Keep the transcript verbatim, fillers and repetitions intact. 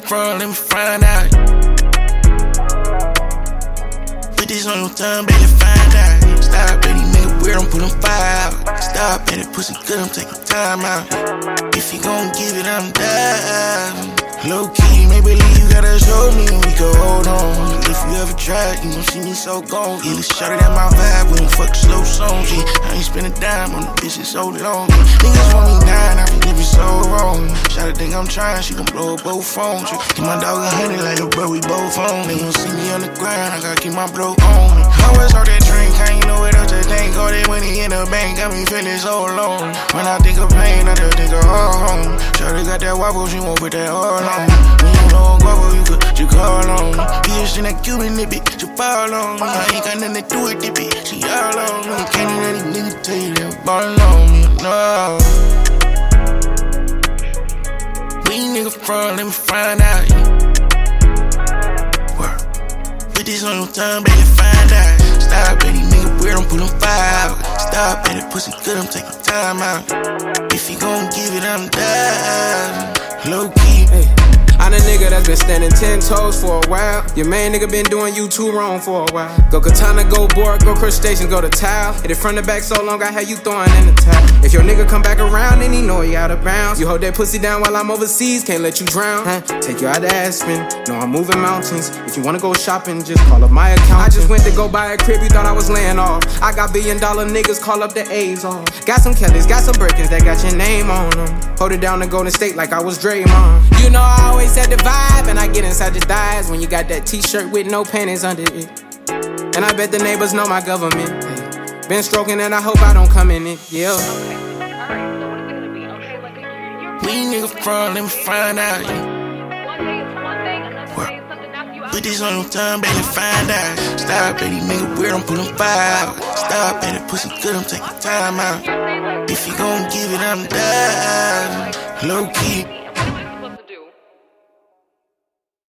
from, let me find out. Put this on your tongue, baby, find out. Stop, baby, nigga weird, I'm putting fire out. Stop, baby, pussy good, I'm taking time out. If you gon' give it, I'm down. Low key, make believe you gotta show me and we can hold on. If you ever try, you gon' see me so gone. Yeah, let's shout it at my vibe when we fuck slow songs. Yeah, I ain't spend a dime on the bitch in so long. Yeah. Niggas want me nine, I been living so wrong. Shout it think I'm trying, she gon' blow up both phones. Yeah. Give my dog a hundred like a bro, we both on. They gon' see me on the ground, I gotta keep my bro on. I always heard that drink, I ain't know what else to think. All that money in the bank got me feeling so alone. When I think of pain, I just think of home. Shawty got that wobble, she won't put that all on. When you know I'm guapo, you could, you call on me. Bitch in that Cuban, that bitch, you fall on me. I ain't got nothing to do with this bitch, she all on me. Can't let these niggas tell you that ball on me, no. Where you niggas from, let me find out. Word. Put this on your tongue, baby, find out. Stop, baby, nigga weird, I'm putting fire out. Stop, baby, pussy good, I'm taking time out. If you gon' give it, I'm down. Low key. Hey, I'm a nigga that's been standing ten toes for a while. Your main nigga been doing you too wrong for a while. Go katana, go board, go crustacean, go to towel. Hit it from the back so long, I had you throwing in the towel. If your nigga come back around, then he know he out of bounds. You hold that pussy down while I'm overseas, can't let you drown. Huh? Take you out to Aspen, know I'm moving mountains. If you wanna go shopping, just call up my account. I just went to go buy a crib, you thought I was laying off. I got billion dollar niggas, call up the A's off. Got some Kellys, got some Birkins that got your name on them. Hold it down to Golden State like I was Draymond. You know I always said the vibe, and I get inside your thighs when you got that t-shirt with no panties under it. And I bet the neighbors know my government. Hey, been stroking and I hope I don't come in it, yeah. Where you niggas from, let me find out. Word. Put this on your tongue, baby, find out. Stop, baby, nigga weird, I'm putting fire out. Stop, baby, pussy good, I'm taking time out. If you gon' give it, I'm down. Low key.